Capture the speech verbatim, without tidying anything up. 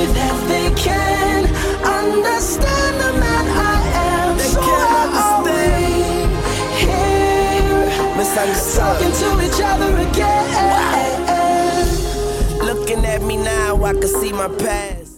that they can understand the man I am. They So can't why are we here, talking to each other again? Looking at me now, I can see my past.